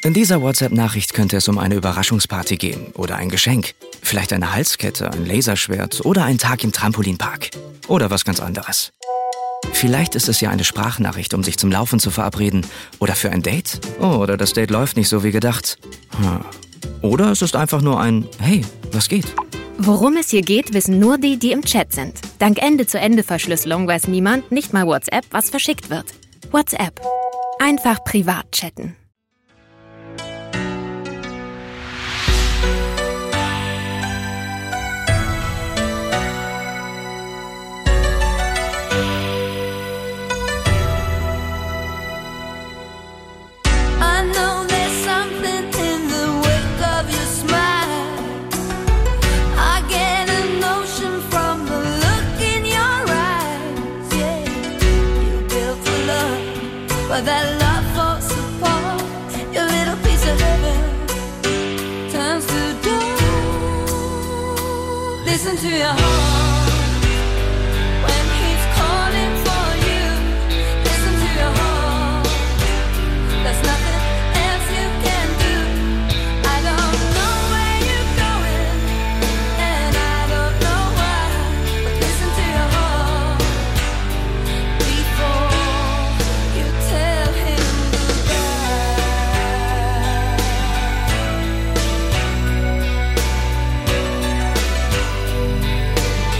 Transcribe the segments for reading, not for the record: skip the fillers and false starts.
In dieser WhatsApp-Nachricht könnte es um eine Überraschungsparty gehen oder ein Geschenk. Vielleicht eine Halskette, ein Laserschwert oder einen Tag im Trampolinpark. Oder was ganz anderes. Vielleicht ist es ja eine Sprachnachricht, um sich zum Laufen zu verabreden. Oder für ein Date. Oh, oder das Date läuft nicht so wie gedacht. Oder es ist einfach nur ein Hey, was geht? Worum es hier geht, wissen nur die, die im Chat sind. Dank Ende-zu-Ende-Verschlüsselung weiß niemand, nicht mal WhatsApp, was verschickt wird. WhatsApp. Einfach privat chatten. But that love falls apart, your little piece of heaven turns to dust. Listen to your heart when he's calling for you. Listen to your heart, there's nothing else you can do. I don't know where you're going, and I don't know why, but listen to your heart before you tell him goodbye.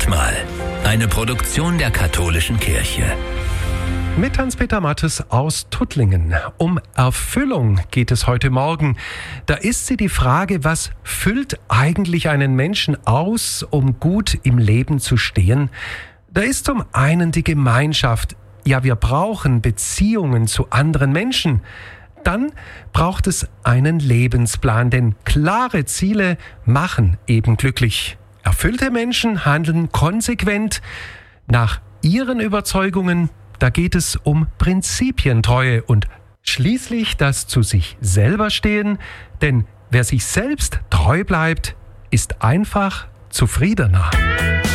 Manchmal. Eine Produktion der Katholischen Kirche. Mit Hans-Peter Mattes aus Tuttlingen. Um Erfüllung geht es heute Morgen. Da ist sie die Frage, was füllt eigentlich einen Menschen aus, um gut im Leben zu stehen? Da ist zum einen die Gemeinschaft. Ja, wir brauchen Beziehungen zu anderen Menschen. Dann braucht es einen Lebensplan, denn klare Ziele machen eben glücklich. Erfüllte Menschen handeln konsequent nach ihren Überzeugungen. Da geht es um Prinzipientreue und schließlich das zu sich selber stehen, denn wer sich selbst treu bleibt, ist einfach zufriedener.